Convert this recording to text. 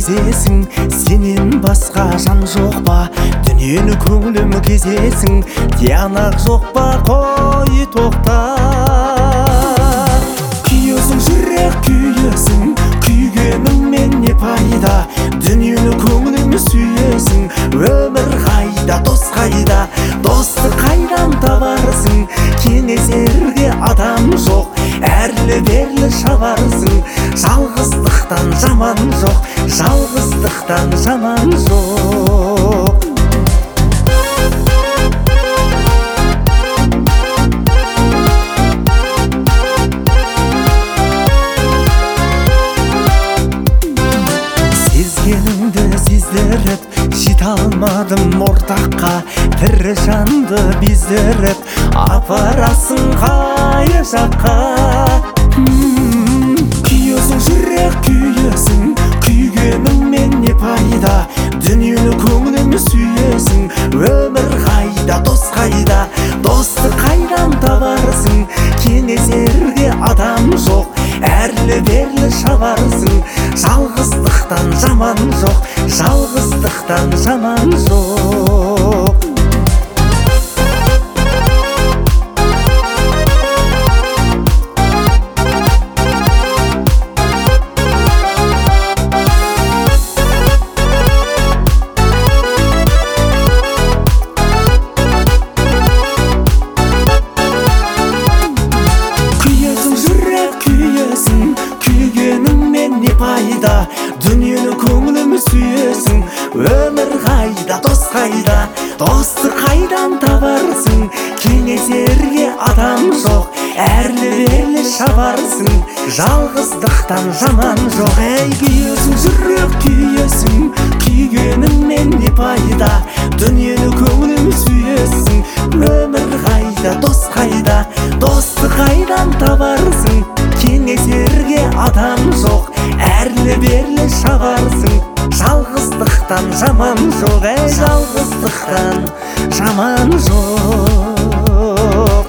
сезесің, сенен басқа жан жоқ па? Дүниені көңілім кезесің, тиянақ жоқ па? Қой тоқта. Күйесің, жүрек күйесің, күйгеніңмен не пайда? Дүниені көңілім сүйесің, өмір қайда, дос қайда? Досты қайдан табарсың? Кеңесерге адам жоқ, әрлі-берлі шабарсың. Жалғыздықтан жаман жоқ, жалғыздықтан жаман жоқ. Сезгеніңді сездіріп, жете алмадым ортаққа. Тірі жанды бездіріп, апарасың қай жаққа? Күйесің, жүрек күйесің, күйгеніңмен не пайда? Дүниені көңілім сүйесің, өмір қайда, дос қайда? Досты қайдан табарсың? Кеңесерге адам жоқ, әрлі-берлі шабарсың. Жалғыздықтан жаман жоқ, жалғыздықтан жаман жоқ. Күйгеніңмен не пайда? Дүниені көңілім сүйесің, өмір қайда, дос қайда? Досты қайдан табарсың? Кеңесерге адам жоқ, әрлі-берлі шабарсың. Жалғыздықтан жаман жоқ. Ей, күйесің, жүрек күйесің, күйгеніңмен не пайда? Дүниені көңілім сүйесің, өмір қайда, дос қайда? Досты қайдан табарсың? Кеңесерге адам жоқ, әрлі-берлі шабарсың. Жалғыздықтан жаман жоқ, жалғыздықтан жаман жоқ.